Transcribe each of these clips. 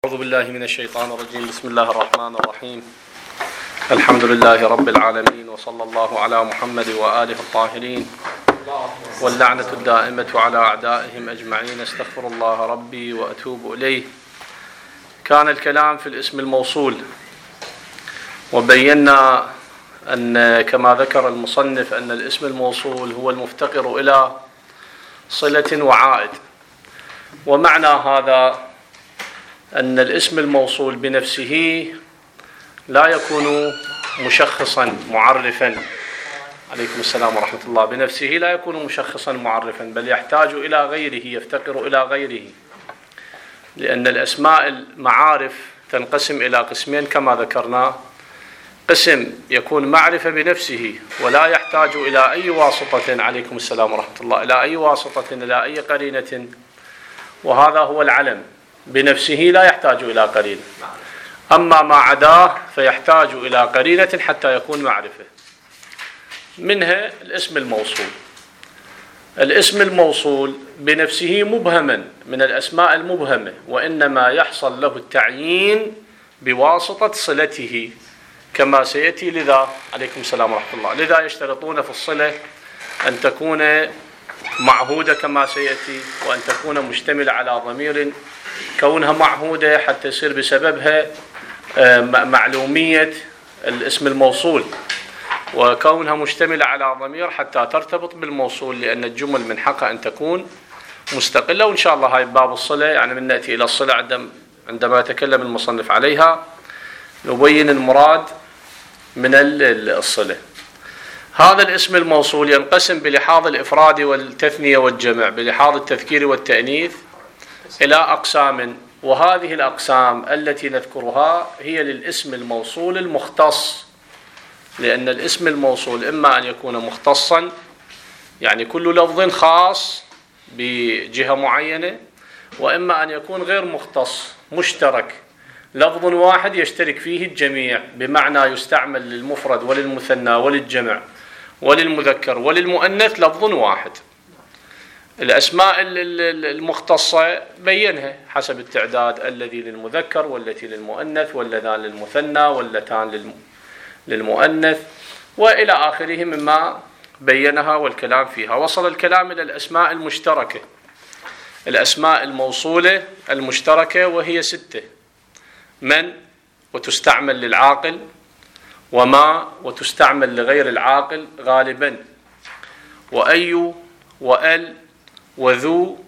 أعوذ بالله من الشيطان الرجيم. بسم الله الرحمن الرحيم. الحمد لله رب العالمين، وصلى الله على محمد وآله الطاهرين، واللعنة الدائمة على أعدائهم أجمعين. استغفر الله ربي وأتوب إليه. كان الكلام في الاسم الموصول، وبينا أن كما ذكر المصنف أن الاسم الموصول هو المفتقر إلى صلة وعائد. ومعنى هذا أن الاسم الموصول بنفسه لا يكون مشخصا معرفا، عليكم السلام ورحمة الله، بنفسه لا يكون مشخصا معرفا، بل يحتاج إلى غيره، يفتقر إلى غيره، لأن الأسماء المعارف تنقسم إلى قسمين كما ذكرنا: قسم يكون معرفة بنفسه ولا يحتاج إلى أي واسطة، عليكم السلام ورحمة الله، إلى أي واسطة، إلى أي قرينة، وهذا هو العلم، بنفسه لا يحتاج إلى قرينة. أما ما عداه فيحتاج إلى قرينة حتى يكون معرفة. منها الاسم الموصول. الاسم الموصول بنفسه مبهما، من الأسماء المبهمة، وإنما يحصل له التعيين بواسطة صلته كما سيأتي. لذا عليكم السلام ورحمة الله، لذا يشترطون في الصلة أن تكون معهودة كما سيأتي، وأن تكون مشتملة على ضمير، كونها معهودة حتى يصير بسببها معلومية الاسم الموصول، وكونها مشتملة على ضمير حتى ترتبط بالموصول، لأن الجمل من حقها أن تكون مستقلة. وإن شاء الله هاي باب الصلة، يعني من نأتي إلى الصلة عندما يتكلم المصنف عليها نبين المراد من الصلة. هذا الاسم الموصول ينقسم بلحاظ الإفراد والتثنية والجمع، بلحاظ التذكير والتأنيث، إلى أقسام، وهذه الأقسام التي نذكرها هي للاسم الموصول المختص، لأن الاسم الموصول إما أن يكون مختصا، يعني كل لفظ خاص بجهة معينة، وإما أن يكون غير مختص، مشترك، لفظ واحد يشترك فيه الجميع، بمعنى يستعمل للمفرد وللمثنى وللجمع وللمذكر وللمؤنث لفظ واحد. الأسماء المختصة بينها حسب التعداد، الذي للمذكر والتي للمؤنث واللذان للمثنى واللتان للمؤنث وإلى آخره مما بينها والكلام فيها. وصل الكلام إلى الأسماء المشتركة، الأسماء الموصولة المشتركة، وهي 6: من، وتستعمل للعاقل، وما، وتستعمل لغير العاقل غالبا، وأي، وأل، وذو،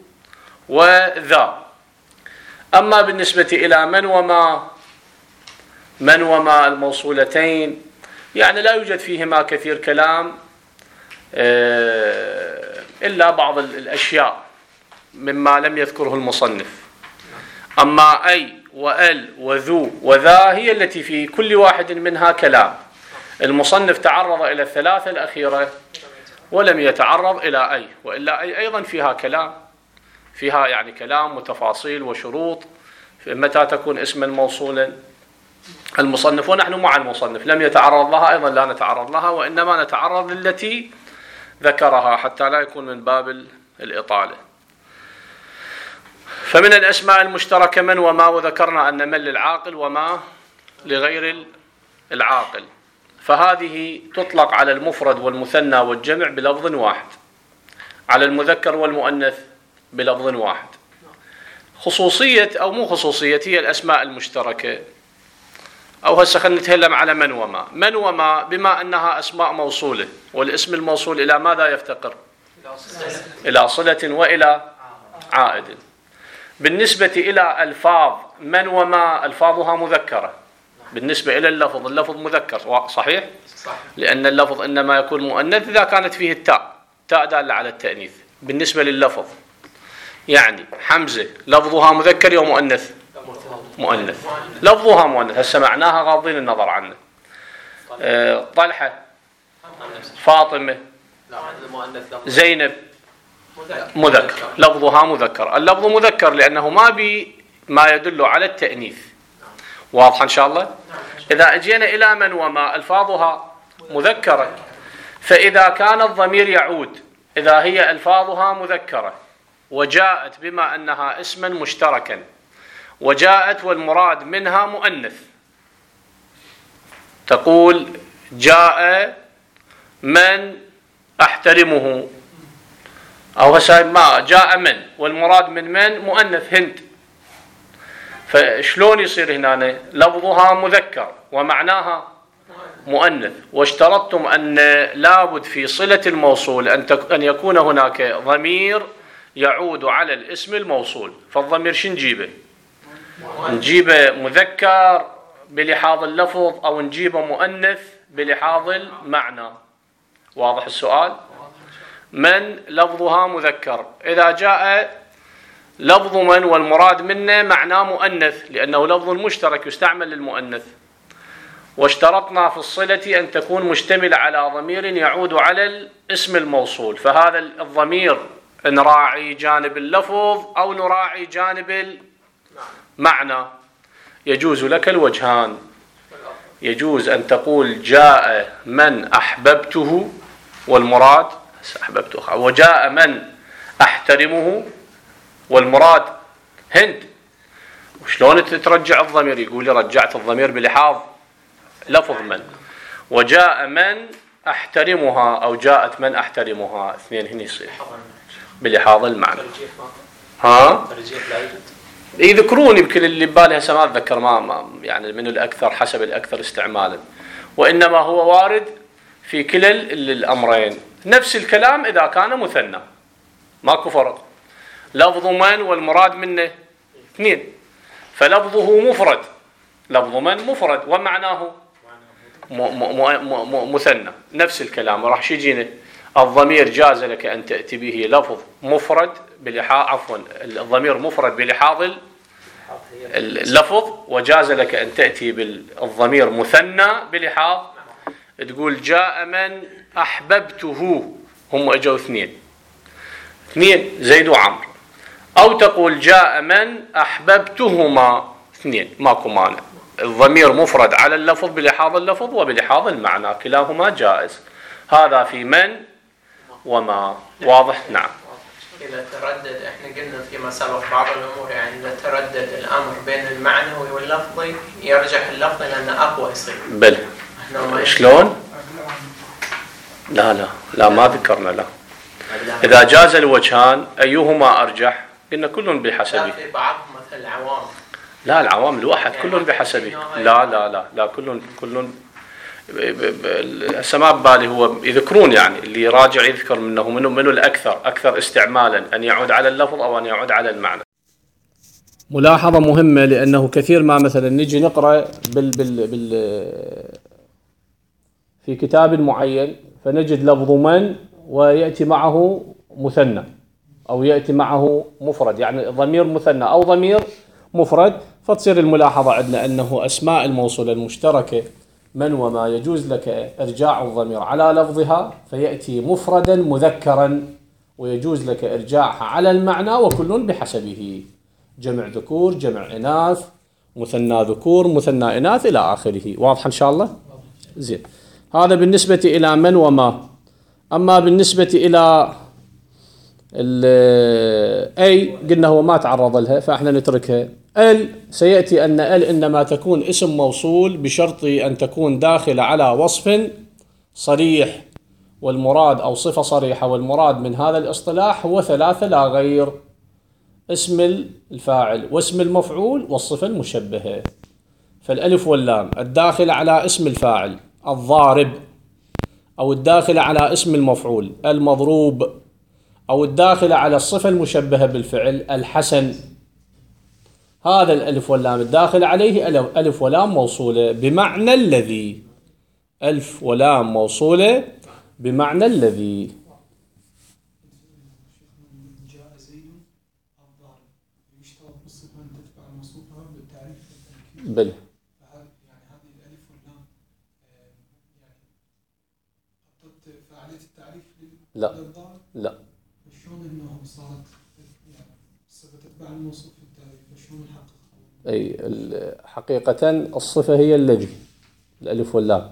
وذا. أما بالنسبة إلى من وما الموصولتين، يعني لا يوجد فيهما كثير كلام إلا بعض الأشياء مما لم يذكره المصنف. أما أي وأل وذو وذا هي التي في كل واحد منها كلام. المصنف تعرض إلى الثلاثة الأخيرة ولم يتعرض إلى أي، وإلا أي أيضا فيها كلام، فيها يعني كلام وتفاصيل وشروط متى تكون اسما موصولا. المصنف ونحن مع المصنف لم يتعرض لها، أيضا لا نتعرض لها، وإنما نتعرض للتي ذكرها حتى لا يكون من باب الإطالة. فمن الأسماء المشتركة من وما، وذكرنا أن من للعاقل وما لغير العاقل، فهذه تطلق على المفرد والمثنى والجمع بلفظ واحد، على المذكر والمؤنث بلفظ واحد. خصوصية أو مو خصوصية هي الأسماء المشتركة، أو هسه خلينا نتكلم على من وما. من وما بما أنها أسماء موصولة، والاسم الموصول إلى ماذا يفتقر؟ إلى صلة وإلى عائد. بالنسبة إلى ألفاظ من وما ألفاظها مذكرة، بالنسبة إلى اللفظ مذكر، صحيح؟ لأن اللفظ إنما يكون مؤنث إذا كانت فيه التاء دالة على التأنيث. بالنسبة لللفظ يعني حمزة لفظها مذكر أو مؤنث؟ مؤنث، لفظها مؤنث، هسه معناها غاضين النظر عنه. طلحة، فاطمة، زينب مذكر، لفظها مذكر. اللفظ مذكر لأنه ما يدل على التأنيث. واضح إن شاء الله؟ إذا أجينا إلى من وما ألفاظها مذكرة، فإذا كان الضمير يعود، إذا هي ألفاظها مذكرة وجاءت بما أنها اسما مشتركا، وجاءت والمراد منها مؤنث، تقول جاء من أحترمه، أو ما جاء من والمراد من مؤنث هند، فشلون يصير هنا لفظها مذكر ومعناها مؤنث، واشترطتم أن لابد في صلة الموصول أن يكون هناك ضمير يعود على الاسم الموصول. فالضمير شو نجيبه؟ نجيبه مذكر بلحاظ اللفظ أو نجيبه مؤنث بلحاظ المعنى. واضح السؤال؟ من لفظها مذكر، إذا جاء لفظ من والمراد منه معناه مؤنث لأنه لفظ مشترك يستعمل للمؤنث، واشترطنا في الصلة أن تكون مشتملة على ضمير يعود على الاسم الموصول، فهذا الضمير نراعي جانب اللفظ أو نراعي جانب المعنى. يجوز لك الوجهان، يجوز أن تقول جاء من أحببته والمراد أحببته، وجاء من أحترمه والمراد هند. وشلون ترجع الضمير؟ يقول لي رجعت الضمير بلحاظ لفظ من. وجاء من أحترمها أو جاءت من أحترمها، اثنين هنا يصير بلحاظ المعنى. ها؟ يذكرون يمكن اللي ببالي هسه ما أتذكر ما يعني من الأكثر حسب الأكثر استعمالا، وإنما هو وارد في كلا الأمرين. نفس الكلام إذا كان مثنى ماكو فرق، لفظ من والمراد منه اثنين، فلفظه مفرد، لفظ من مفرد ومعناه مثنى. نفس الكلام راح يجينا الضمير جاز لك أن تأتي به لفظ مفرد عفوا الضمير مفرد بلحاظ اللفظ، وجاز لك أن تأتي بالضمير مثنى بلحاظ، تقول جاء من أحببته، هم أجوا اثنين زيد وعمر، أو تقول جاء من أحببتهما اثنين، ماكو مانع. الضمير مفرد على اللفظ بلحاظ اللفظ وبلحاظ المعنى، كلاهما جائز. هذا في من وما. واضح؟ نعم. إذا تردد، احنا قلنا فيما سبق بعض الأمور، يعني إذا تردد الأمر بين المعنوي واللفظي يرجح اللفظي لأنه أقوى يصير. بل شلون؟ لا ما ذكرنا. لا إذا جاز الوجهان أيهما أرجح؟ قلنا كل بحسبه. في بعض مثل العوام. لا العوام الواحد كل بحسبه. لا كل هسه ما ببالي هو يذكرون، يعني اللي راجع يذكر منه الأكثر استعمالا أن يعود على اللفظ أو أن يعود على المعنى. ملاحظة مهمة، لأنه كثير ما مثلا نجي نقرأ في كتاب معين فنجد لفظ من ويأتي معه مثنى أو يأتي معه مفرد، يعني ضمير مثنى أو ضمير مفرد، فتصير الملاحظة عندنا أنه أسماء الموصولة المشتركة من وما يجوز لك إرجاع الضمير على لفظها فيأتي مفردا مذكرا، ويجوز لك إرجاعها على المعنى، وكل بحسبه، جمع ذكور جمع إناث، مثنى ذكور مثنى إناث إلى آخره. واضح إن شاء الله؟ زين. هذا بالنسبة إلى من وما. أما بالنسبة إلى أي قلنا هو ما تعرض لها فإحنا نتركها. سيأتي أن إنما تكون اسم موصول بشرط أن تكون داخلة على وصف صريح، والمراد أو صفة صريحة، والمراد من هذا الاصطلاح هو ثلاثة لا غير: اسم الفاعل واسم المفعول والصفة المشبهة. فالألف واللام الداخلة على اسم الفاعل الضارب، أو الداخلة على اسم المفعول المضروب، أو الداخلة على الصفة المشبهة بالفعل الحسن، هذا الألف واللام الداخل عليه ألف ولام موصولة بمعنى الذي. ألف ولام موصولة بمعنى الذي. جاء زيد الضارب يشترط بالصفة أن تتبع موصوفها بالتعريف والتنكير. بل يعني هذه الألف واللام يعني فعالية التعريف للضارب؟ لا. شلون إنه صارت يعني الصفة تتبع الموصوف في التعريف؟ شلون نحقق؟ أي حقيقة الصفة هي الذي، الألف واللام.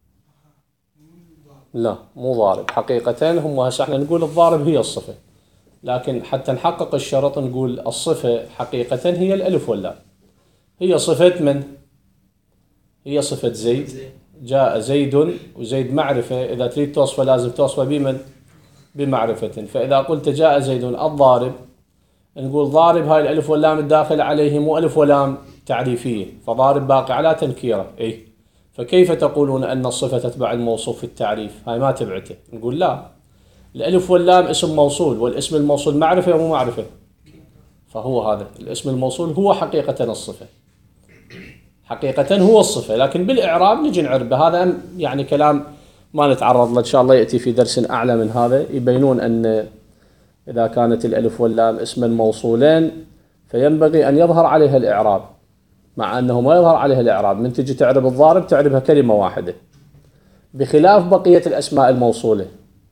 لا مو ضارب، حقيقة هم هسه احنا نقول الضارب هي الصفة، لكن حتى نحقق الشرط نقول الصفة حقيقة هي الألف واللام. هي صفة من؟ هي صفة زيد. جاء زيد، وزيد معرفة، إذا تريد توصفه لازم توصفه بمن؟ بمعرفة. فإذا قلت جاء زيد الضارب، نقول ضارب هاي الألف واللام الداخل عليه مو ألف ولام تعريفية، فضارب باقي على تنكيرة. إيه، فكيف تقولون أن الصفة تتبع الموصوف في التعريف؟ هاي ما تبعته. نقول لا، الألف واللام اسم موصول، والاسم الموصول معرفة ومو معرفة، فهو هذا الاسم الموصول هو حقيقة الصفة، حقيقة هو الصفة، لكن بالإعراب نجي نعربه. هذا يعني كلام ما نتعرض له، إن شاء الله يأتي في درس أعلى من هذا، يبينون أن إذا كانت الألف واللام اسما موصولين فينبغي أن يظهر عليها الإعراب، مع أنه ما يظهر عليها الإعراب. من تجي تعرب الضارب تعربها كلمة واحدة، بخلاف بقية الأسماء الموصولة.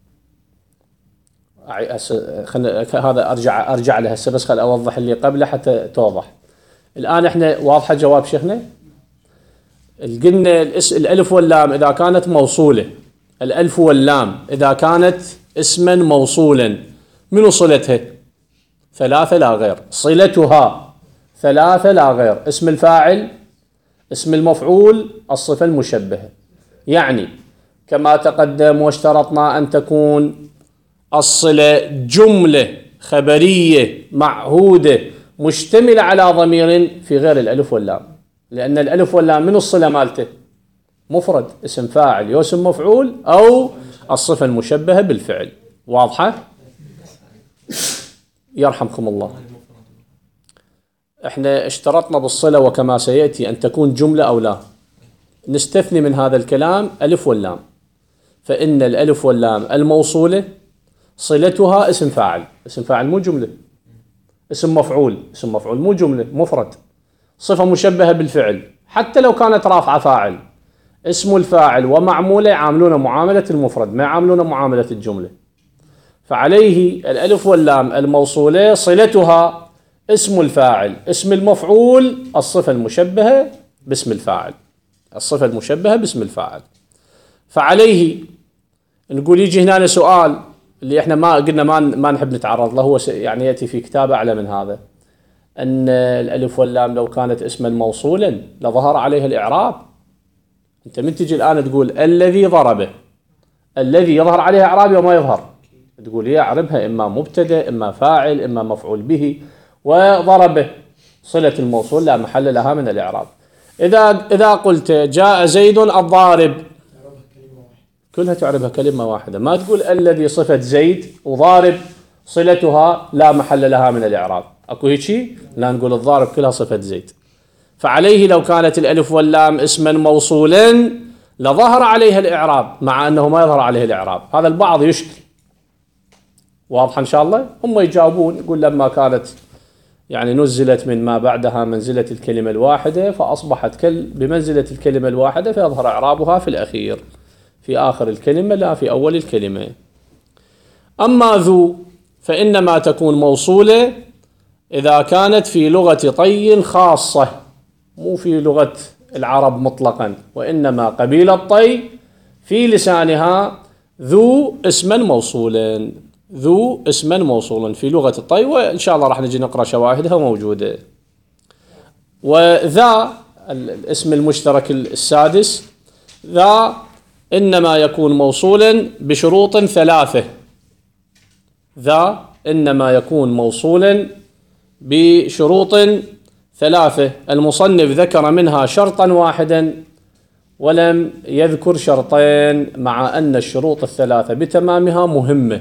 هذا أرجع له هسه، بس خل أوضح اللي قبله حتى توضح. الآن إحنا واضحة جواب شيخنا؟ قلنا الألف واللام إذا كانت موصولة، الألف واللام إذا كانت اسما موصولا، منو صلتها؟ ثلاثة لا غير. صلتها ثلاثة لا غير: اسم الفاعل، اسم المفعول، الصفة المشبهة. يعني كما تقدم واشترطنا أن تكون الصلة جملة خبرية معهودة مشتملة على ضمير في غير الألف واللام، لأن الألف واللام من الصلة مالته؟ مفرد، اسم فاعل يو اسم مفعول أو الصفة المشبهة بالفعل. واضحة؟ يرحمكم الله. احنا اشترطنا بالصلة وكما سيأتي أن تكون جملة أو لا. نستثني من هذا الكلام ألف واللام، فإن الألف واللام الموصولة صلتها اسم فاعل، اسم فاعل مو جملة. اسم مفعول، اسم مفعول مو جملة، مفرد. صفة مشبهة بالفعل حتى لو كانت رافعة فاعل، اسم الفاعل ومعموله يعاملون معاملة المفرد، ما يعاملون معاملة الجملة. فعليه الألف واللام الموصولة صلتها اسم الفاعل، اسم المفعول، الصفة المشبهة باسم الفاعل، الصفة المشبهة باسم الفاعل. فعليه نقول يجي هنا سؤال اللي احنا ما قلنا ما نحب نتعرض له، هو يعني يأتي في كتاب أعلى من هذا، أن الألف واللام لو كانت اسما موصولا لظهر عليها الإعراب. أنت من تجي الآن تقول الذي ضربه، الذي يظهر عليها إعرابي وما يظهر، تقول يعربها إما مبتدأ إما فاعل إما مفعول به، وضربه صلة الموصول لا محل لها من الإعراب. إذا قلت جاء زيد الضارب، كلها تعربها كلمة واحدة، ما تقول الذي صفة زيد وضارب صلتها لا محل لها من الإعراب. أكو هيك؟ لا، نقول الضارب كلها صفة زيد. فعليه لو كانت الألف واللام اسما موصولا لظهر عليها الإعراب، مع أنه ما يظهر عليه الإعراب. هذا البعض يشكل. واضح إن شاء الله؟ هم يجاوبون يقول لما كانت يعني نزلت من ما بعدها منزلة الكلمة الواحدة فأصبحت بمنزلة الكلمة الواحدة، فيظهر إعرابها في الأخير، في آخر الكلمة لا في أول الكلمة. أما ذو فإنما تكون موصولة إذا كانت في لغة طي خاصة، مو في لغة العرب مطلقا، وإنما قبيلة طي في لسانها ذو اسما موصولا، ذو اسما موصولا في لغة الطي، وإن شاء الله راح نجي نقرأ شواهدها موجودة. وذا الاسم المشترك السادس، ذا إنما يكون موصولا بشروط ثلاثة، ذا إنما يكون موصولا بشروط ثلاثة، المصنف ذكر منها شرطا واحدا ولم يذكر شرطين، مع أن الشروط الثلاثة بتمامها مهمة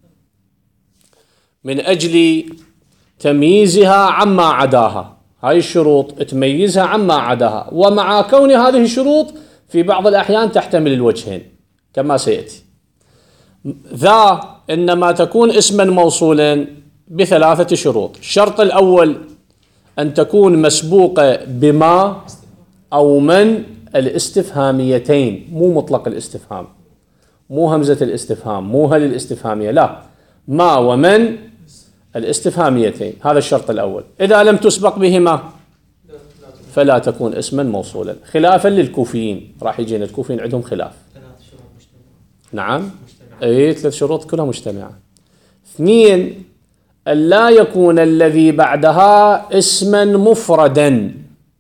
من أجل تمييزها عما عداها. هاي الشروط تميزها عما عداها، ومع كون هذه الشروط في بعض الأحيان تحتمل الوجهين كما سيأتي. ذا إنما تكون اسما موصولا بثلاثة شروط. الشرط الأول أن تكون مسبوقة بما أو من الاستفهاميتين، مو مطلق الاستفهام، مو همزة الاستفهام، مو هل الاستفهامية، لا، ما ومن الاستفهاميتين، هذا الشرط الأول. إذا لم تسبق بهما فلا تكون اسما موصولا، خلافا للكوفيين. راح يجينا الكوفيين عندهم خلاف. ثلاث شروط مجتمعة. نعم، أي 3 شروط كلها مجتمعة. 2 ألا يكون الذي بعدها اسما مفردا.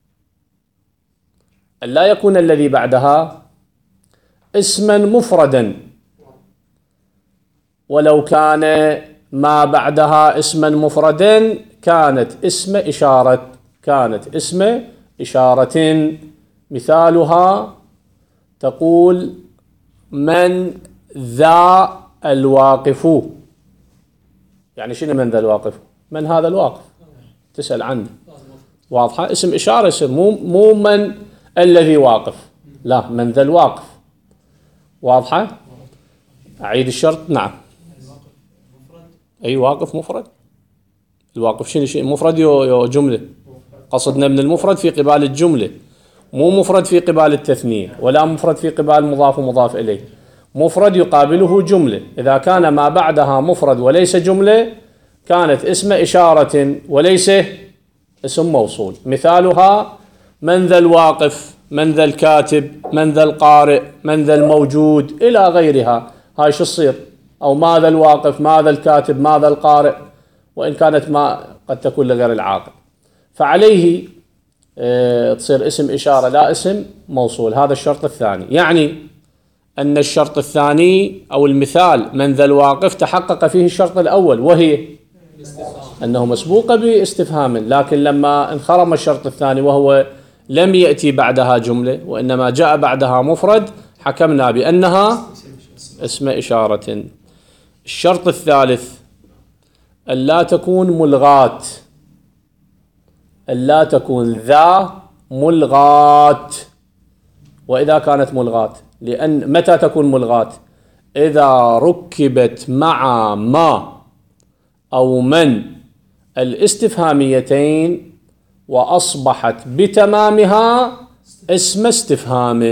ألا يكون الذي بعدها اسما مفردا، ولو كان ما بعدها اسما مفردا كانت اسم إشارة. مثالها تقول من ذا الواقف. يعني شنو من ذا الواقف؟ من هذا الواقف، تسأل عنه. واضحة؟ اسم إشارة يصير، مو من الذي واقف، لا، من ذا الواقف. واضحة؟ أعيد الشرط. نعم. أي واقف مفرد. الواقف شنو مفرد يو جملة. قصدنا من المفرد في قبال الجملة، مو مفرد في قبال التثنية، ولا مفرد في قبال مضاف ومضاف إليه. مفرد يقابله جملة. إذا كان ما بعدها مفرد وليس جملة كانت اسم إشارة وليس اسم موصول. مثالها من ذا الواقف، من ذا الكاتب، من ذا القارئ، من ذا الموجود إلى غيرها. هاي شو تصير؟ أو ماذا الواقف، ماذا الكاتب، ماذا القارئ، وإن كانت ما قد تكون لغير العاقل، فعليه تصير اسم إشارة لا اسم موصول. هذا الشرط الثاني. يعني أن الشرط الثاني أو المثال من ذا الواقف تحقق فيه الشرط الأول، وهي أنه مسبوق باستفهام، لكن لما انخرم الشرط الثاني وهو لم يأتي بعدها جملة وإنما جاء بعدها مفرد حكمنا بأنها اسم إشارة. الشرط الثالث ألا تكون ملغاة. ألا تكون ذا ملغاة. وإذا كانت ملغاة، لأن متى تكون ملغاة؟ إذا ركبت مع ما أو من الاستفهاميتين وأصبحت بتمامها اسم استفهام.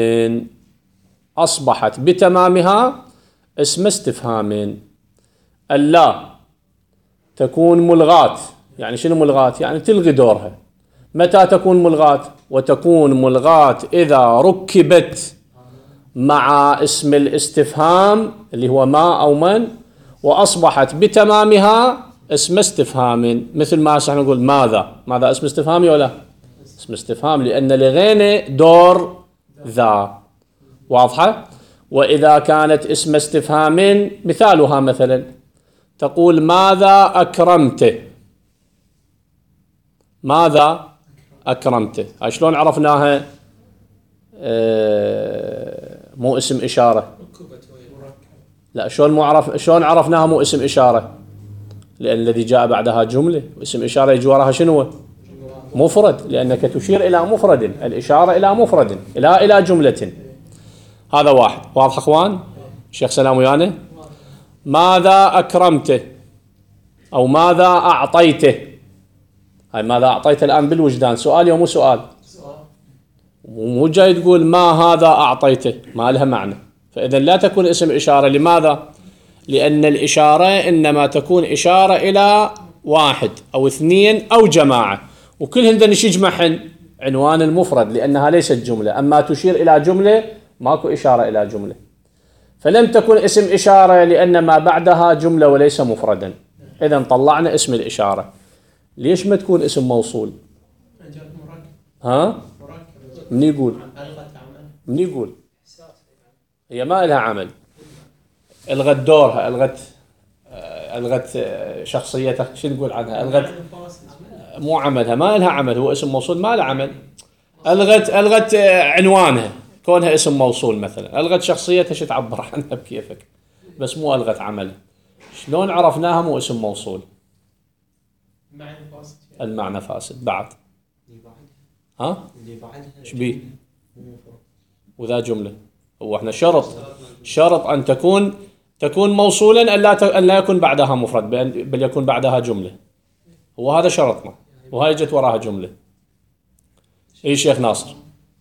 أصبحت بتمامها اسم استفهام. ألا تكون ملغاة. يعني شنو ملغاة؟ يعني تلغي دورها. متى تكون ملغاة؟ وتكون ملغاة إذا ركبت مع اسم الاستفهام اللي هو ما أو من وأصبحت بتمامها اسم استفهام. مثل ما نقول ماذا. ماذا اسم استفهامي ولا اسم استفهام؟ لأن لغينا دور ذا. واضحة؟ وإذا كانت اسم استفهام مثالها مثلا تقول ماذا أكرمت. ماذا أكرمت. هاي شلون عرفناها؟ مو اسم إشارة. لا، شلون عرفناها مو اسم إشارة؟ لأن الذي جاء بعدها جملة، واسم إشارة يجي وراها شنو؟ مفرد، لأنك تشير إلى مفرد. الإشارة إلى مفرد، إلى جملة. هذا واحد. واضح أخوان؟ الشيخ سلام ويانا. ماذا أكرمته أو ماذا أعطيته. هاي ماذا أعطيته الآن بالوجدان، سؤال ومو سؤال. مو جاي تقول ما هذا أعطيته، ما لها معنى. فإذا لا تكون اسم إشارة. لماذا؟ لأن الإشارة إنما تكون إشارة إلى واحد أو اثنين أو جماعة، وكلهن دنش يجمعهن عنوان المفرد لأنها ليست جملة. أما تشير إلى جملة ماكو إشارة إلى جملة. فلم تكن اسم إشارة لأن ما بعدها جملة وليس مفردا. إذن طلعنا اسم الإشارة. ليش ما تكون اسم موصول؟ ها؟ من يقول؟ من يقول؟ هي ما لها عمل. الغت دورها، الغت شخصيتها. شو نقول عنها؟ الغت مو عملها، ما لها عمل. هو اسم موصول ما له عمل. الغت عنوانها كونها اسم موصول مثلا. الغت شخصيتها، شو تعبر عنها بكيفك، بس مو الغت عمل. شلون عرفناها مو اسم موصول؟ المعنى فاسد. بعد ها؟ ايش بيه؟ وذا جملة. هو احنا شرط أن تكون موصولا أن لا يكون بعدها مفرد، بل يكون بعدها جملة. هو هذا شرطنا، وهاي جت وراها جملة. اي شيخ ناصر؟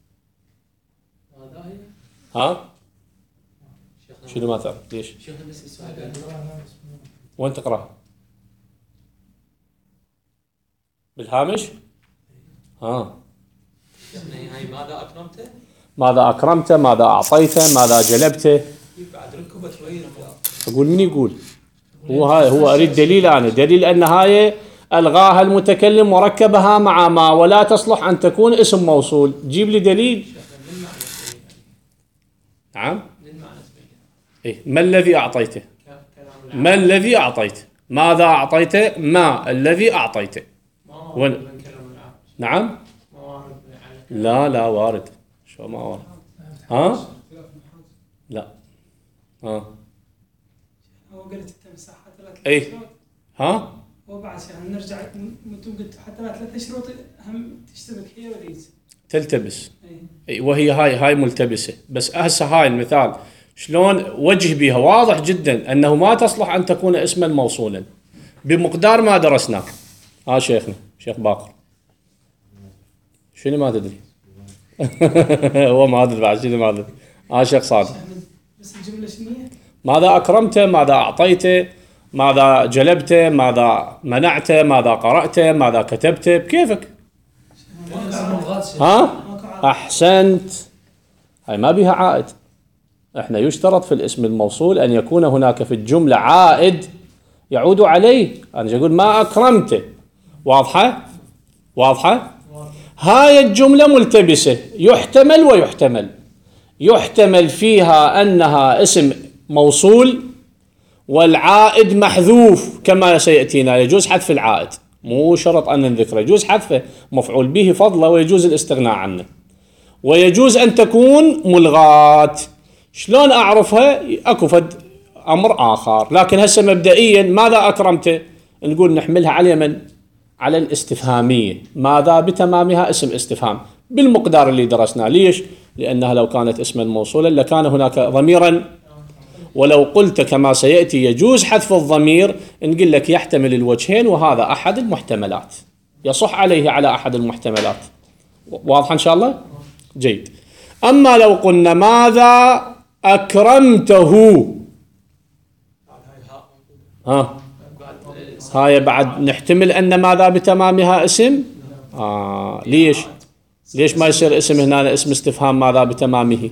ها؟ شنو ما تعرف؟ ليش؟ وين تقرأ؟ بالهامش؟ ها؟ ماذا أكرمته؟ ماذا أكرمته، ماذا أعطيته، ماذا جلبته. بعد ركبت وين؟ أقول من يقول؟ هو أريد دليل، أنا دليل أن هاي ألغاها المتكلم وركبها مع ما ولا تصلح أن تكون اسم موصول. جيب لي دليل. نعم. إيه؟ ما الذي أعطيته؟ ما الذي أعطيته؟ ماذا أعطيته؟ ما الذي أعطيته؟ نعم. لا وارد. شو ما وارد؟ ها؟ لا. ها؟ هو قلت انت مساحه 3 ايه شروط. ها؟ وبعد شيء نرجع انتم قلتوا حتى 3 شروط هم تشتبك هي وليس تلتبس. ايه. وهي هاي ملتبسة. بس هسه هاي المثال شلون وجه بها واضح جدا أنه ما تصلح أن تكون اسما موصولا بمقدار ما درسناه. شيخنا شيخ باقر شنو ما تدري؟ هو ما أدري بعد شنو ما أدري. شيخ صادق بس الجمله شنو هي؟ ماذا أكرمته؟ ماذا أعطيته؟ ماذا جلبته؟ ماذا منعته؟ ماذا قرأته؟ ماذا كتبته؟ بكيفك. أحسنت. هاي ما بها عائد. احنا يشترط في الاسم الموصول أن يكون هناك في الجملة عائد يعود عليه. أنا أقول ما أكرمته. واضحة؟ هاي الجملة ملتبسة، يحتمل ويحتمل. يحتمل فيها أنها اسم موصول والعائد محذوف كما سيأتينا. يجوز حذف العائد، مو شرط أن نذكره، يجوز حذفه مفعول به فضله ويجوز الاستغناء عنه. ويجوز أن تكون ملغاة. شلون أعرفها؟ أكو فد أمر آخر. لكن هسه مبدئيا ماذا أكرمته؟ نقول نحملها على من؟ على الاستفهامية. ماذا بتمامها اسم استفهام بالمقدار اللي درسناه. ليش؟ لأنها لو كانت اسما موصولا لكان هناك ضميرا، ولو قلت كما سيأتي يجوز حذف الضمير نقول لك يحتمل الوجهين وهذا أحد المحتملات، يصح عليه على أحد المحتملات. واضح إن شاء الله؟ جيد. أما لو قلنا ماذا أكرمته، هاي بعد نحتمل أن ماذا بتمامها اسم. ليش ما يصير اسم هنا اسم استفهام ماذا بتمامه؟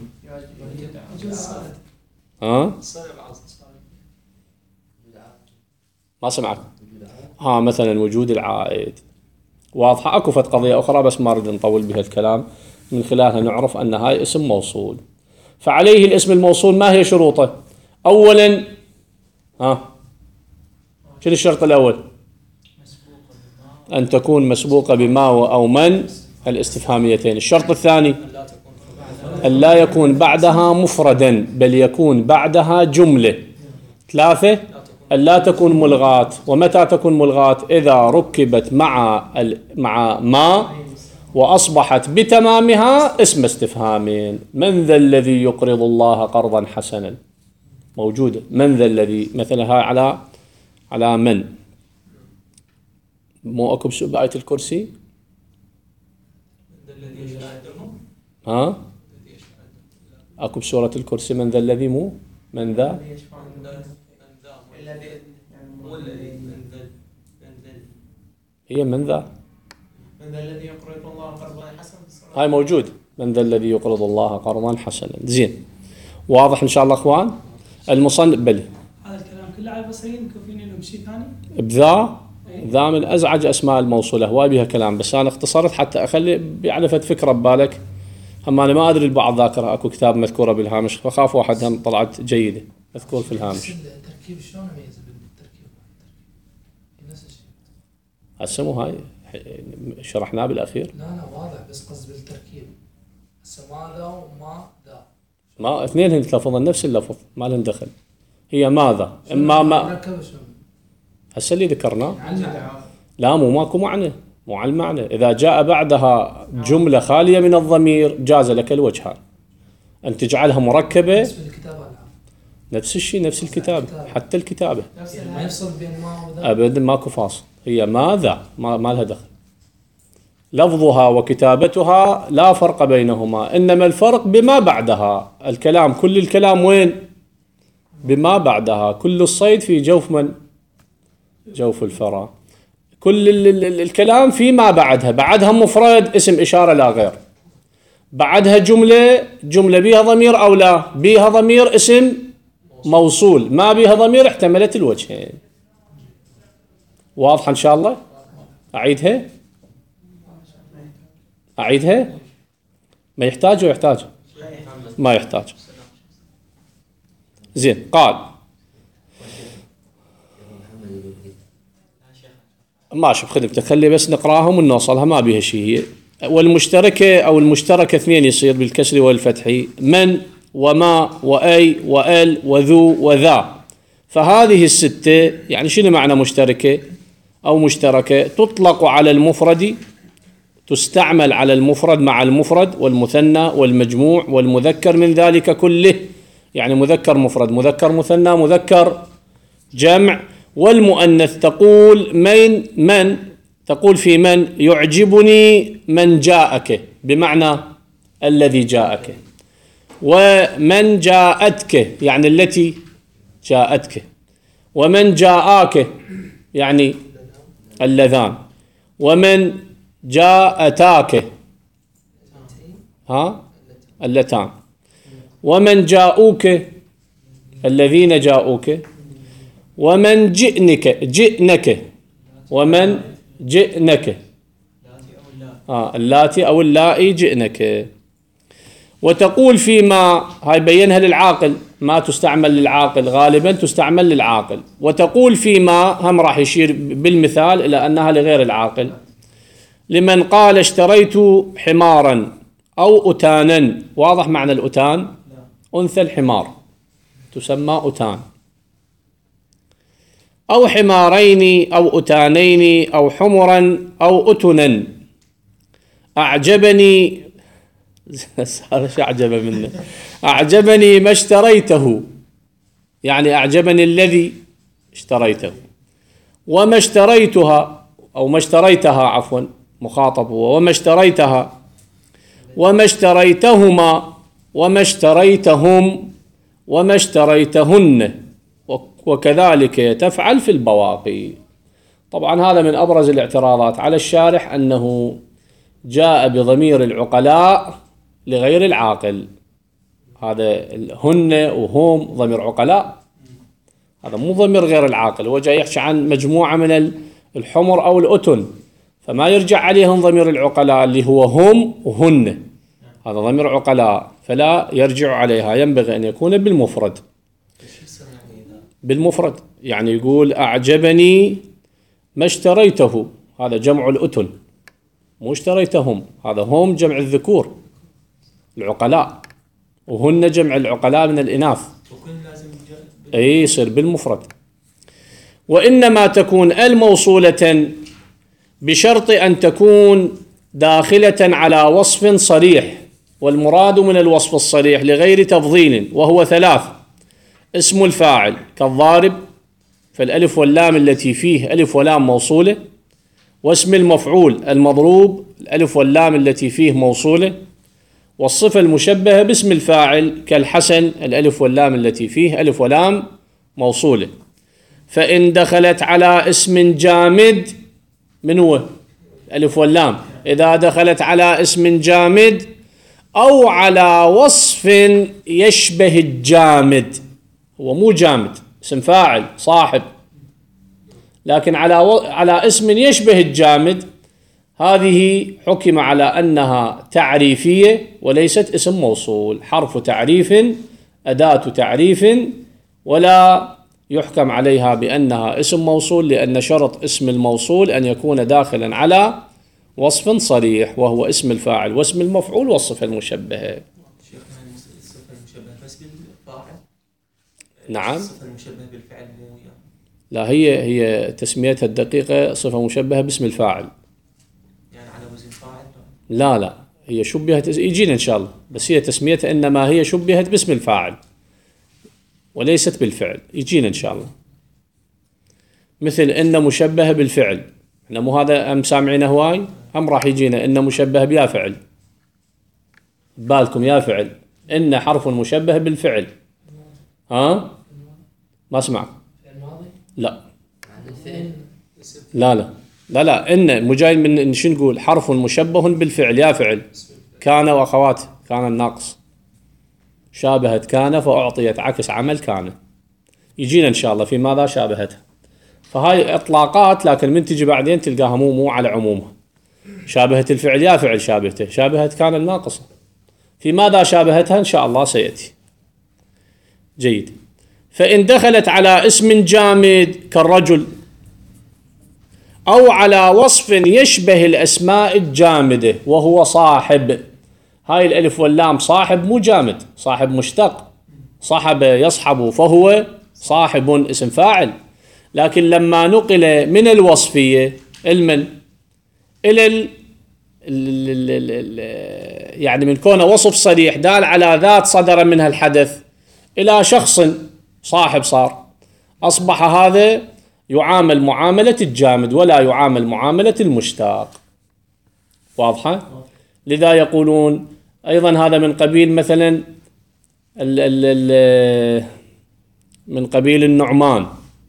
ما سمعك. مثلا وجود العائد. واضحة. أكو فت قضية أخرى بس ما أريد نطول بها الكلام، من خلالها نعرف أن هاي اسم موصول. فعليه الاسم الموصول ما هي شروطه؟ أولا شنو الشرط الأول؟ أن تكون مسبوقة بما أو من الاستفهاميتين. الشرط الثاني أن لا يكون بعدها مفردا بل يكون بعدها جملة. 3 أن لا تكون ملغاة. ومتى تكون ملغاة؟ إذا ركبت مع ما وأصبحت بتمامها اسم استفهامين. من ذا الذي يقرض الله قرضا حسنا؟ موجودة. من ذا الذي مثلا هاي على من؟ مو أكو بآية الكرسي؟ أكو بسورة الكرسي من ذا الذي مو من ذا هي من ذا الذي يقرض الله قرضا حسنا. هاي موجود. من ذا الذي يقرض الله قرضا حسنا. زين. واضح إن شاء الله أخوان. المصنف بلي هذا الكلام كله على البصريين كوفين لهم شيء ثاني بذا ذا من أزعج أسماء الموصولة. هواي بها كلام بس أنا اختصرت حتى أخلي بيعرفت فكرة ببالك. أما أنا ما أدري البعض ذاكرها. أكو كتاب مذكورة بالهامش فخاف واحد هم طلعت جيدة مذكور في الهامش. التركيب شلون أميز بالتركيب؟ نفس الشيء. هسه مو هاي شرحناه بالأخير. لا واضح بس قصد بالتركيب. هسه ماذا وما ذا. ما اثنين هن تلفظن نفس اللفظ ما لهن دخل. هي ماذا إما ما هسه اللي ذكرناه. لا مو ماكو معنى، مو على المعنى. إذا جاء بعدها جملة خالية من الضمير جاز لك الوجهان. أن تجعلها مركبة نفس الشيء نفس الكتابة حتى الكتابة ما يفصل بين ما وذا أبدا ماكو فاصل. هي ماذا ما لها دخل. لفظها وكتابتها لا فرق بينهما، إنما الفرق بما بعدها. الكلام كل الكلام وين؟ بما بعدها. كل الصيد في جوف من؟ جوف الفرا. كل الكلام فيما بعدها مفرد اسم إشارة لا غير. بعدها جملة بيها ضمير أو لا بيها ضمير اسم موصول. ما بيها ضمير احتملت الوجهين. واضحة إن شاء الله؟ أعيدها؟ ما يحتاج ويحتاج؟ ما يحتاج. زين. قال ماشي بخدمتك، خلي بس نقراهم ونوصلها، ما بيها شيء. والمشتركة أو المشتركة اثنين يصير بالكسر والفتح، من وما وأي وأل وذو وذا. فهذه الستة يعني شنو معنى مشتركة أو مشتركة؟ تطلق على المفرد، تستعمل على المفرد مع المفرد والمثنى والمجموع والمذكر من ذلك كله، يعني مذكر مفرد، مذكر مثنى، مذكر جمع، والمؤنث. تقول من تقول في من يعجبني من جاءك، بمعنى الذي جاءك. ومن جاءتك يعني التي جاءتك. ومن جاءك يعني اللذان. ومن جاءتاك اللتان. ومن جاءوك الذين جاءوك. ومن جئنك ومن جئنك اللاتي أو اللائي جئنك. وتقول فيما، هاي بينها للعاقل، ما تستعمل للعاقل غالبا، تستعمل للعاقل. وتقول فيما هم راح يشير بالمثال إلى أنها لغير العاقل. لمن قال اشتريت حمارا أو أتانا. واضح معنى الأتان؟ أنثى الحمار تسمى أتان. أو حمارين أو أتانين أو حمرا أو أتنا. أعجبني أعجب منه. أعجبني ما اشتريته، يعني أعجبني الذي اشتريته. وما اشتريتها أو ما اشتريتها، عفوا مخاطب هو. وما اشتريتها. وما اشتريتهما. وما اشتريتهم. وما اشتريتهن. وكذلك تفعل في البواقي. طبعا هذا من أبرز الاعتراضات على الشارح، أنه جاء بضمير العقلاء لغير العاقل. هذا هن وهم ضمير عقلاء، هذا مو ضمير غير العاقل. هو جاي يحكي عن مجموعة من الحمر أو الأتن، فما يرجع عليهم ضمير العقلاء اللي هو هم وهن، هذا ضمير عقلاء فلا يرجع عليها، ينبغي أن يكون بالمفرد. بالمفرد يعني يقول أعجبني ما اشتريته، هذا جمع الأتن، مو اشتريتهم، هذا هم جمع الذكور العقلاء، وهن جمع العقلاء من الإناث، أي يصير بالمفرد. وإنما تكون الموصولة بشرط أن تكون داخلة على وصف صريح، والمراد من الوصف الصريح لغير تفضيل وهو ثلاث: اسم الفاعل كالضارب، فالألف واللام التي فيه ألف ولام موصولة، واسم المفعول المضروب الألف واللام التي فيه موصولة، والصفة المشبهة باسم الفاعل كالحسن الألف واللام التي فيه ألف ولام موصولة. فإن دخلت على اسم جامد، من هو؟ ألف واللام. إذا دخلت على اسم جامد أو على وصف يشبه الجامد، هو مو جامد، اسم فاعل صاحب، لكن على اسم يشبه الجامد، هذه حكم على أنها تعريفية وليست اسم موصول، حرف تعريف أداة تعريف، ولا يحكم عليها بأنها اسم موصول، لأن شرط اسم الموصول أن يكون داخلا على وصف صريح وهو اسم الفاعل واسم المفعول والصفة المشبهة. الصفة المشبهة بس بالفاعل؟ نعم. الصفة المشبهة بالفعل مو يعني. لا، هي تسميتها الدقيقة صفة مشبهة باسم الفاعل. يعني على وزن فاعل؟ لا هي شبهت، يجينا إن شاء الله، بس هي تسميتها إنما هي شبهت باسم الفاعل وليست بالفعل، يجينا إن شاء الله. مثل إن مشبهة بالفعل، إحنا مو هذا أم سامعين هواي، أم راح يجينا إن مشبهة بيا فعل، بالكم يا فعل، إن حرف مشبه بالفعل. ها؟ ما اسمع. لا إن مجاي من شو نقول؟ حرف مشبه بالفعل، يا فعل. كان وأخوات كان الناقص، شابهت كان فأعطيت عكس عمل كان، يجينا إن شاء الله في ماذا شابهتها. فهاي إطلاقات، لكن من تجي بعدين تلقاها مو على عمومها. شابهت الفعل يا فعل شابهته، شابهت كان الناقصة. في ماذا شابهتها إن شاء الله سيأتي. جيد. فإن دخلت على اسم جامد كالرجل أو على وصف يشبه الأسماء الجامدة وهو صاحب، هاي الألف واللام صاحب مو جامد، صاحب مشتق، صحب يصحب فهو صاحب اسم فاعل. لكن لما نقل من الوصفية إلى يعني من كونه وصف صريح دال على ذات صدر منها الحدث إلى شخص صاحب، صار أصبح هذا يعامل معاملة الجامد ولا يعامل معاملة المشتاق. واضحة؟ لذا يقولون أيضا هذا من قبيل مثلا من قبيل النعمان.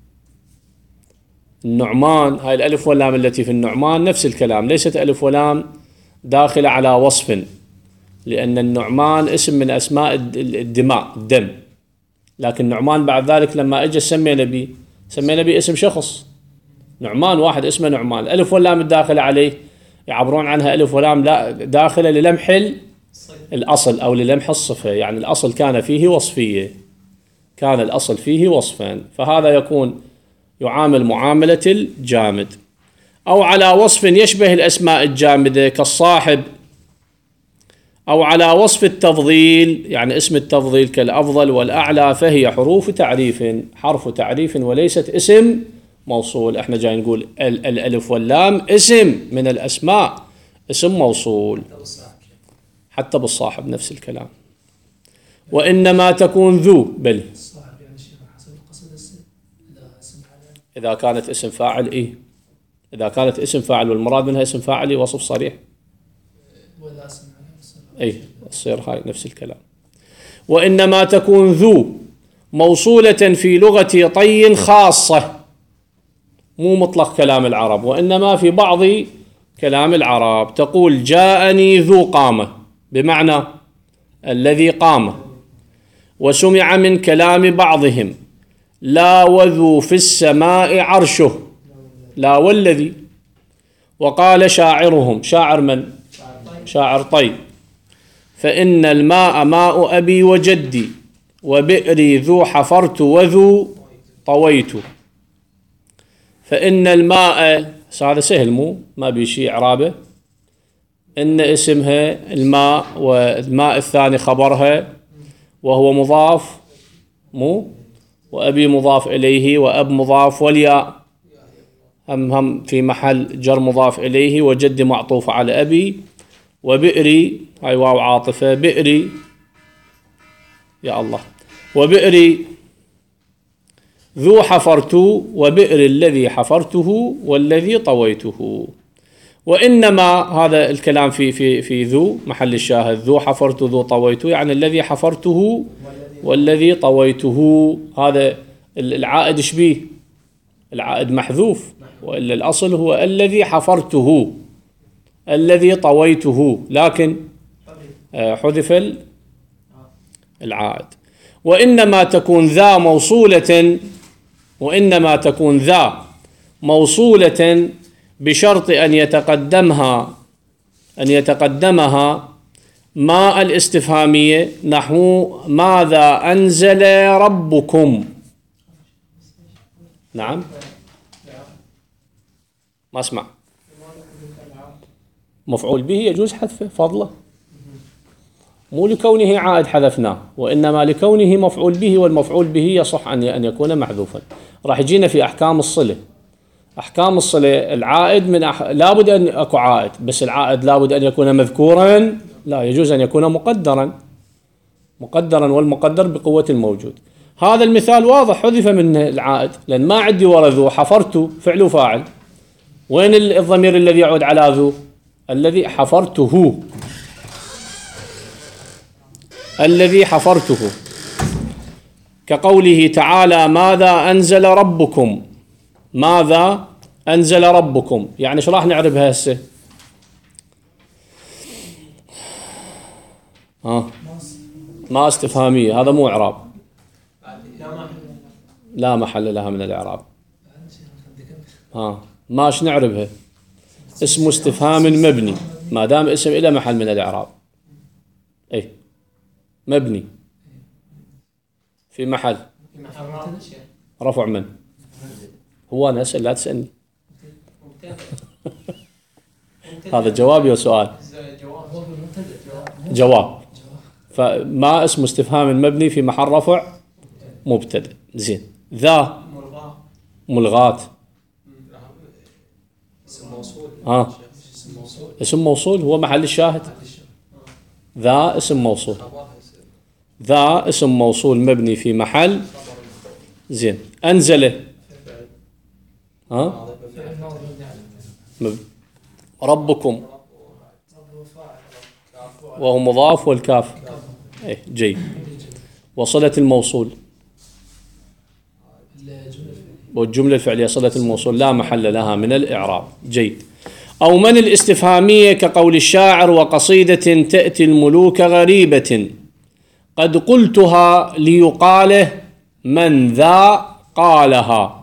النعمان هاي الألف واللام التي في النعمان نفس الكلام، ليست ألف ولام داخلة على وصف، لأن النعمان اسم من أسماء الدماء الدم. لكن نعمان بعد ذلك لما اجى سمينا به اسم شخص. نعمان واحد اسمه نعمان، الألف واللام الداخلة عليه يعبرون عنها ألف ولام داخلة للمح الأصل أو للمح الصفة، يعني الأصل كان فيه وصفية، كان الأصل فيه وصفا، فهذا يكون يعامل معاملة الجامد. أو على وصف يشبه الأسماء الجامدة كالصاحب، أو على وصف التفضيل، يعني اسم التفضيل كالأفضل والأعلى، فهي حرف تعريف وليست اسم موصول. احنا جاي نقول الألف واللام اسم من الأسماء، اسم موصول، حتى بالصاحب نفس الكلام. وإنما تكون ذو بل الصاحب يعني شيخ حسب القصد السن إذا كانت اسم فاعل إذا كانت اسم فاعل والمراد منها اسم فاعل وصف صريح، وإذا اسم تصير هاي نفس الكلام. وإنما تكون ذو موصولة في لغة طي خاصة، مو مطلق كلام العرب، وإنما في بعض كلام العرب. تقول جاءني ذو قامة، بمعنى الذي قام. وسمع من كلام بعضهم لا وذو في السماء عرشه، لا والذي. وقال شاعرهم، شاعر من؟ شاعر طي، فإن الماء ماء أبي وجدي وبئري ذو حفرت وذو طويت. فإن الماء هذا سهل، مو ما بيشي إعرابه، إن اسمها الماء والماء الثاني خبرها وهو مضاف، مو وأبي مضاف إليه وأب مضاف والياء هم في محل جر مضاف إليه، وجد معطوف على أبي، وبئري هاي واو عاطفة، بئري يا الله، وبئري ذو حفرت وبئر الذي حفرته والذي طويته. وإنما هذا الكلام في ذو محل الشاهد، ذو حفرت ذو طويت، يعني الذي حفرته والذي طويته. هذا العائد شبيه؟ العائد محذوف، وإلا الأصل هو الذي حفرته الذي طويته، لكن حذف العائد. وإنما تكون ذا موصولة بشرط أن يتقدمها ما الاستفهامية، نحو ماذا أنزل ربكم. نعم ما اسمع. مفعول به يجوز حذفه فضله، مو لكونه عائد حذفناه، وإنما لكونه مفعول به، والمفعول به يصح أن يكون محذوفا. راح يجينا في أحكام الصلة. أحكام الصلة العائد لابد أن أكو عائد، بس العائد لابد أن يكون مذكورا، لا يجوز أن يكون مقدرا والمقدر بقوة الموجود. هذا المثال واضح، حذف من العائد، لأن ما عندي ورا ذو، حفرت فعل وفاعل، وين الضمير الذي يعود على ذو؟ الذي حفرته، الذي حفرته، كقوله تعالى ماذا أنزل ربكم. ماذا أنزل ربكم، يعني ايش راح نعربها هسه؟ ما استفهامية، هذا مو إعراب، لا محل لها من الإعراب. ماش نعربها اسم استفهام مبني ما دام اسم إلى محل من الإعراب. أي مبني في محل رفع من هو. أنا أسأل لا تسألني. هذا جوابي وسؤال. جواب. فما اسم استفهام مبني في محل رفع مبتدأ. زين. ذا ملغات. اسم موصول هو محل الشاهد. ذا اسم موصول. ذا اسم موصول مبني في محل. زين. أنزله ربكم وهو مضاف والكاف. ايه جيد. وصلة الموصول والجملة الفعلية صلة الموصول لا محل لها من الإعراب. جيد. أو من الاستفهامية كقول الشاعر وقصيدة تأتي الملوك غريبة قد قلتها ليقاله من ذا قالها.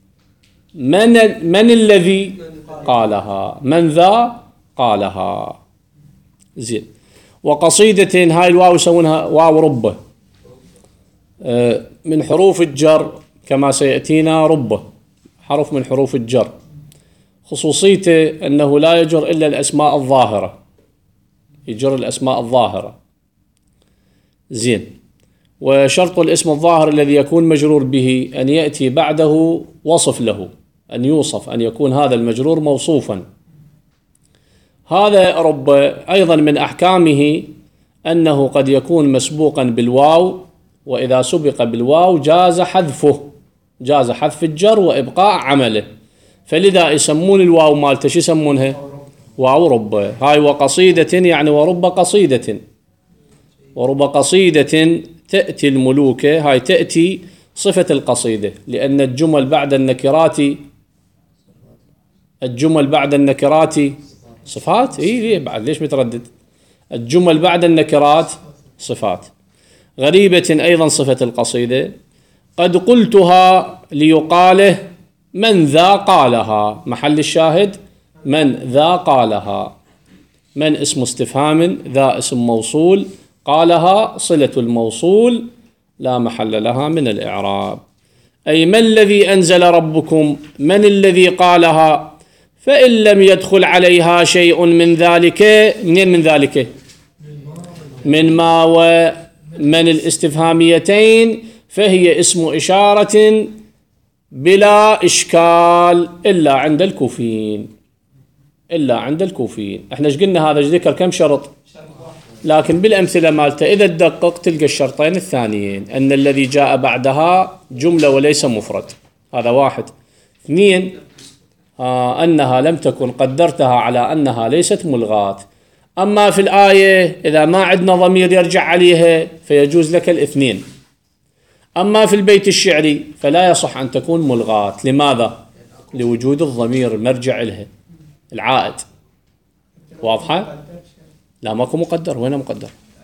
من الذي قالها؟ من ذا قالها. زين. وقصيدة هاي الواو يسمونها واو ربة من حروف الجر كما سيأتينا. ربة حرف من حروف الجر خصوصيته أنه لا يجر إلا الأسماء الظاهرة. يجر الأسماء الظاهرة. زين. وشرط الاسم الظاهر الذي يكون مجرور به أن يأتي بعده وصف له، أن يوصف، أن يكون هذا المجرور موصوفا. هذا رب أيضا من أحكامه أنه قد يكون مسبوقا بالواو، وإذا سبق بالواو جاز حذفه، جاز حذف الجر وإبقاء عمله. فلذا يسمون الواو مالته شو يسمونها؟ واو رب. هاي وقصيدة يعني ورب قصيدة. ورب قصيدة تأتي الملوك، هاي تأتي صفة القصيدة، لأن الجمل بعد النكرات، الجمل بعد النكرات صفات. إيه بعد ليش متردد؟ الجمل بعد النكرات صفات. غريبة أيضا صفة القصيدة. قد قلتها ليقاله من ذا قالها. محل الشاهد من ذا قالها. من اسم استفهام، ذا اسم موصول، قالها صلة الموصول لا محل لها من الإعراب. أي ما الذي أنزل ربكم، من الذي قالها، فإن لم يدخل عليها شيء من ذلك. منين من ذلك؟ من ما ومن الاستفهاميتين، فهي اسم إشارة بلا إشكال إلا عند الكوفيين. إلا عند الكوفيين. احنا ايش قلنا؟ هذا ذكر كم شرط، لكن بالأمثلة مالته إذا تدقق تلقى الشرطين الثانيين، أن الذي جاء بعدها جملة وليس مفرد، هذا واحد. اثنين، أنها لم تكن قدرتها على أنها ليست ملغاة. أما في الآية إذا ما عندنا ضمير يرجع عليها فيجوز لك الاثنين. أما في البيت الشعري فلا يصح أن تكون ملغاة. لماذا؟ لوجود الضمير مرجع لها العائد. واضحة؟ لا ماكو مقدر. وين مقدر؟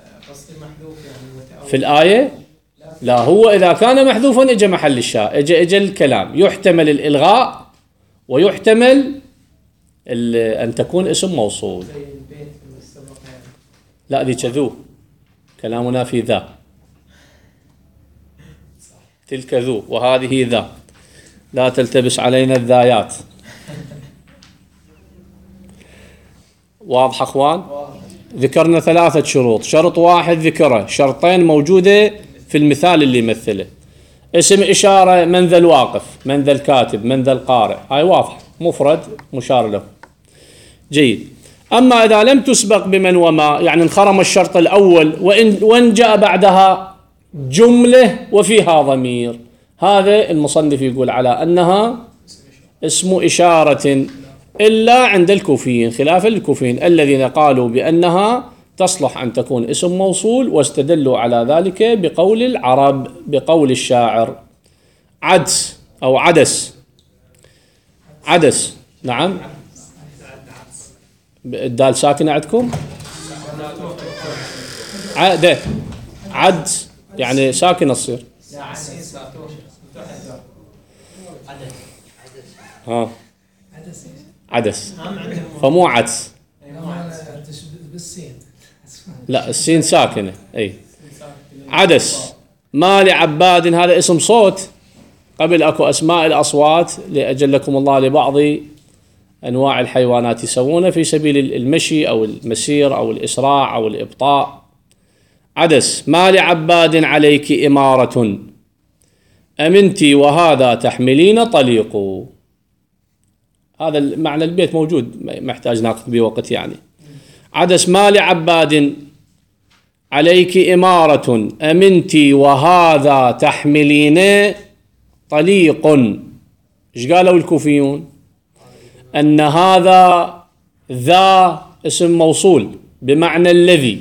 في الآية لا، هو إذا كان محذوفا إجا محل الشاء، إجا الكلام، يحتمل الإلغاء ويحتمل أن تكون اسم موصول. لا ذي كذو، كلامنا في ذا، تلك ذو وهذه ذا، لا تلتبس علينا الذايات. واضح أخوان؟ ذكرنا 3 شروط. شرط واحد ذكره، شرطين موجودة في المثال اللي يمثله. اسم إشارة من ذا الواقف، من ذا الكاتب، من ذا القارئ، هاي واضح، مفرد مشار له. جيد. أما إذا لم تسبق بمن وما، يعني انخرم الشرط الأول وإن جاء بعدها جملة وفيها ضمير، هذا المصنف يقول على أنها اسم إشارة إلا عند الكوفيين، خلافا للكوفيين الذين قالوا بأنها تصلح أن تكون اسم موصول، واستدلوا على ذلك بقول العرب، بقول الشاعر عدس أو عدس. عدس، نعم. الدال ساكنة عندكم؟ عدس يعني ساكنة تصير. عدس. فمو عدس. بالسين. لا السين ساكنة. أي عدس. ما لعباد هذا اسم صوت. قبل أكو أسماء الأصوات لأجلكم الله لبعض أنواع الحيوانات يسوونه في سبيل المشي أو المسير أو الإسراع أو الإبطاء. عدس. ما لعباد عليك إمارة أمنتي وهذا تحملين طليق. هذا المعنى البيت موجود محتاج ناخذ به وقت يعني. عدس. ما لعباد عليك إمارة أمنتي وهذا تحملين طليق. ايش قالوا الكوفيون؟ أن هذا ذا اسم موصول بمعنى الذي،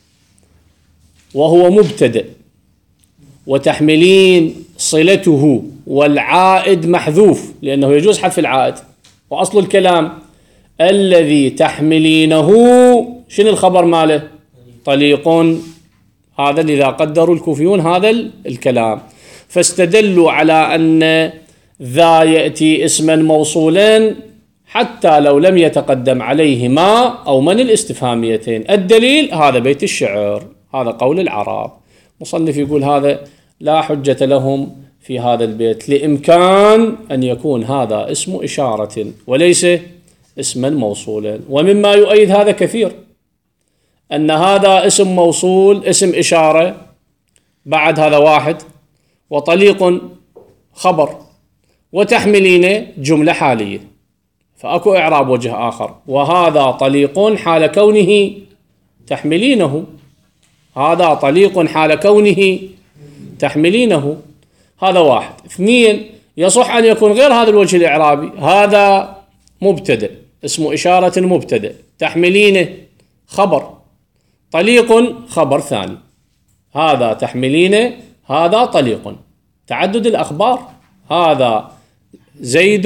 وهو مبتدأ، وتحملين صلته، والعائد محذوف لأنه يجوز حذف العائد. وأصل الكلام الذي تحملينه شنو الخبر ماله؟ طليق. هذا إذا قدروا الكوفيون هذا الكلام، فاستدلوا على أن ذا يأتي اسما موصولا حتى لو لم يتقدم عليه ما أو من الاستفهاميتين. الدليل هذا بيت الشعر، هذا قول العرب. مصنف يقول هذا لا حجة لهم في هذا البيت لإمكان أن يكون هذا اسم إشارة وليس اسما موصولا. ومما يؤيد هذا كثير، أن هذا اسم موصول اسم إشارة بعد هذا واحد، وطليق خبر، وتحملين جملة حالية، فأكو إعراب وجه آخر. وهذا طليق حال كونه تحملينه، هذا طليق حال كونه تحملينه. هذا واحد. اثنين، يصح أن يكون غير هذا الوجه الإعرابي. هذا مبتدأ اسم إشارة مبتدأ، تحملينه خبر، طليق خبر ثاني. هذا تحملينه، هذا طليق. تعدد الأخبار. هذا زيد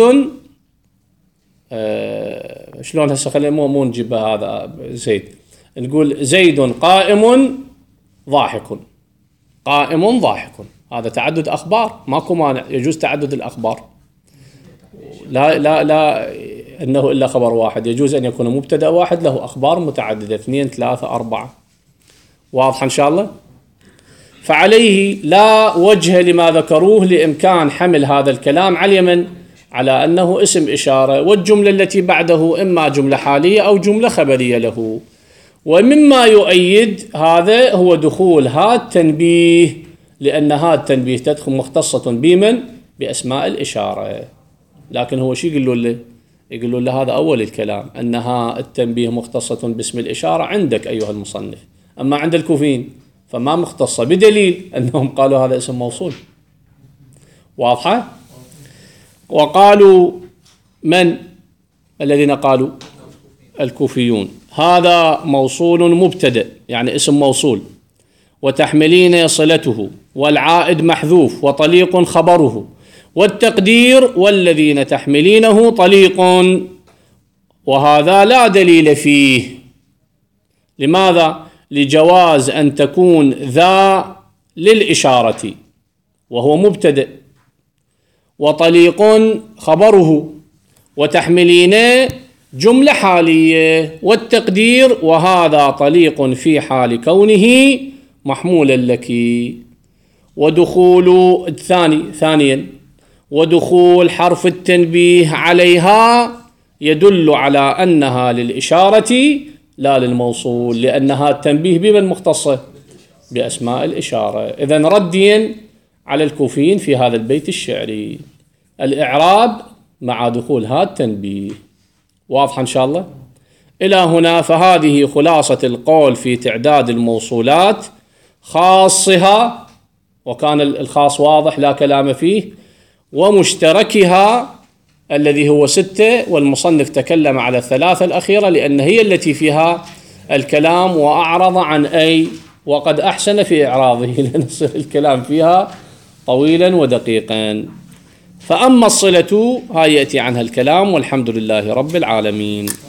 شلون هسه خلينا مو نجيبها. هذا زيد، نقول زيد قائم ضاحك، قائم ضاحك. هذا تعدد أخبار، ماكو مانع، يجوز تعدد الأخبار. لا أنه إلا خبر واحد، يجوز أن يكون مبتدأ واحد له أخبار متعددة، 2 3 4. واضح إن شاء الله؟ فعليه لا وجه لما ذكروه لإمكان حمل هذا الكلام على اليمن على أنه اسم إشارة، والجملة التي بعده إما جملة حالية أو جملة خبرية له. ومما يؤيد هذا هو دخول هذا التنبيه، لأن هذا التنبيه تدخل مختصة بمن؟ بأسماء الإشارة. لكن هو شو يقولون له؟ يقولون له هذا أول الكلام، أنها التنبيه مختصة باسم الإشارة عندك أيها المصنف، أما عند الكوفيين فما مختصة، بدليل أنهم قالوا هذا اسم موصول. واضحة؟ وقالوا من الذين قالوا؟ الكوفيون. هذا موصول مبتدأ يعني اسم موصول، وتحملين صلته، والعائد محذوف، وطليق خبره، والتقدير والذين تحملينه طليق. وهذا لا دليل فيه. لماذا؟ لجواز أن تكون ذا للإشارة وهو مبتدأ، وطليق خبره، وتحملين جملة حالية، والتقدير وهذا طليق في حال كونه محمولا لك. ودخول ثانيا ودخول حرف التنبيه عليها يدل على أنها للإشارة لا للموصول، لأنها التنبيه بمن مختصة؟ بأسماء الإشارة. إذن رديا على الكوفيين في هذا البيت الشعري، الإعراب مع دخول هذا التنبيه. واضح إن شاء الله؟ إلى هنا فهذه خلاصة القول في تعداد الموصولات، خاصها وكان الخاص واضح لا كلام فيه، ومشتركها الذي هو 6، والمصنف تكلم على 3 الأخيرة لأن هي التي فيها الكلام، وأعرض عن أي وقد أحسن في إعراضه لأن الكلام فيها طويلا ودقيقا. فأما الصلة هاي يأتي عنها الكلام، والحمد لله رب العالمين.